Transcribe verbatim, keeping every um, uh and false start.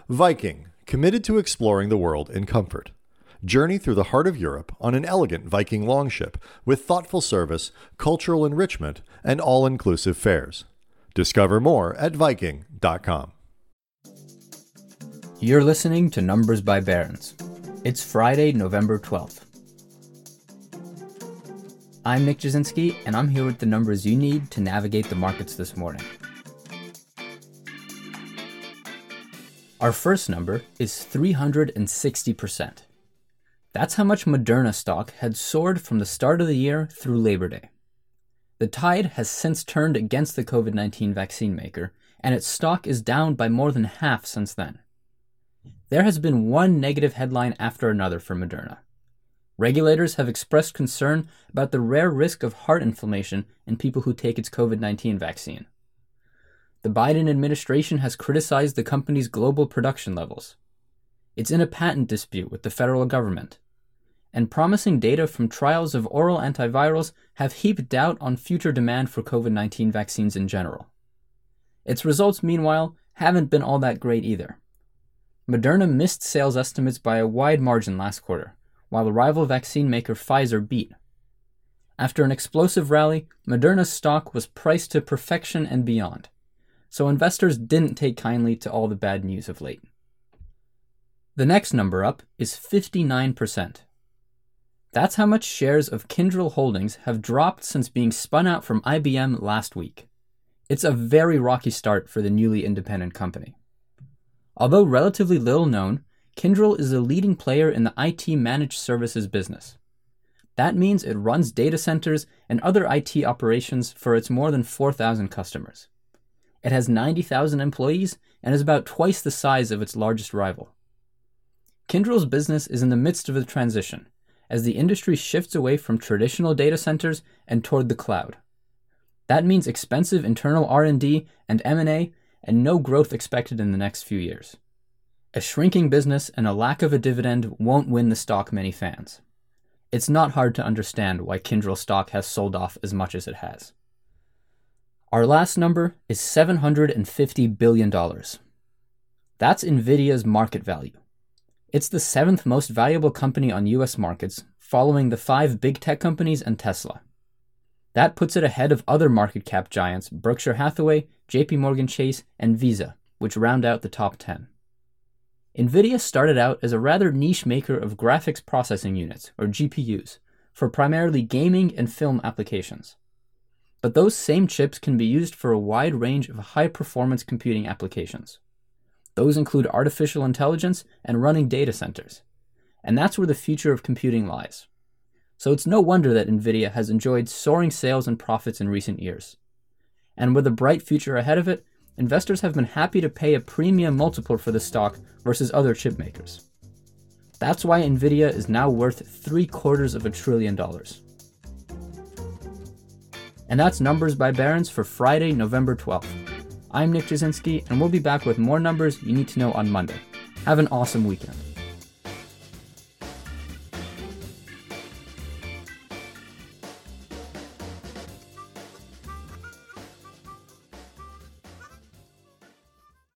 Viking, committed to exploring the world in comfort. Journey through the heart of Europe on an elegant Viking longship with thoughtful service, cultural enrichment, and all-inclusive fares. Discover more at Viking dot com. You're listening to Numbers by Barron's. It's Friday, November twelfth. I'm Nick Jasinski, and I'm here with the numbers you need to navigate the markets this morning. Our first number is three hundred sixty percent. That's how much Moderna stock had soared from the start of the year through Labor Day. The tide has since turned against the covid nineteen vaccine maker, and its stock is down by more than half since then. There has been one negative headline after another for Moderna. Regulators have expressed concern about the rare risk of heart inflammation in people who take its covid nineteen vaccine. The Biden administration has criticized the company's global production levels. It's in a patent dispute with the federal government. And promising data from trials of oral antivirals have heaped doubt on future demand for covid nineteen vaccines in general. Its results, meanwhile, haven't been all that great either. Moderna missed sales estimates by a wide margin last quarter, while the rival vaccine maker Pfizer beat. After an explosive rally, Moderna's stock was priced to perfection and beyond, so investors didn't take kindly to all the bad news of late. The next number up is fifty-nine percent. That's how much shares of Kyndryl Holdings have dropped since being spun out from I B M last week. It's a very rocky start for the newly independent company. Although relatively little known, Kyndryl is a leading player in the I T managed services business. That means it runs data centers and other I T operations for its more than four thousand customers. It has ninety thousand employees and is about twice the size of its largest rival. Kyndryl's business is in the midst of a transition, as the industry shifts away from traditional data centers and toward the cloud. That means expensive internal R and D and M and A and no growth expected in the next few years. A shrinking business and a lack of a dividend won't win the stock many fans. It's not hard to understand why Kyndryl stock has sold off as much as it has. Our last number is seven hundred fifty billion dollars. That's NVIDIA's market value. It's the seventh most valuable company on U S markets, following the five big tech companies and Tesla. That puts it ahead of other market cap giants Berkshire Hathaway, J P Morgan Chase, and Visa, which round out the top ten. NVIDIA started out as a rather niche maker of graphics processing units, or G P Us, for primarily gaming and film applications. But those same chips can be used for a wide range of high-performance computing applications. Those include artificial intelligence and running data centers. And that's where the future of computing lies. So it's no wonder that NVIDIA has enjoyed soaring sales and profits in recent years. And with a bright future ahead of it, investors have been happy to pay a premium multiple for the stock versus other chip makers. That's why NVIDIA is now worth three quarters of a trillion dollars. And that's Numbers by Barron's for Friday, November twelfth. I'm Nick Jasinski, and we'll be back with more numbers you need to know on Monday. Have an awesome weekend.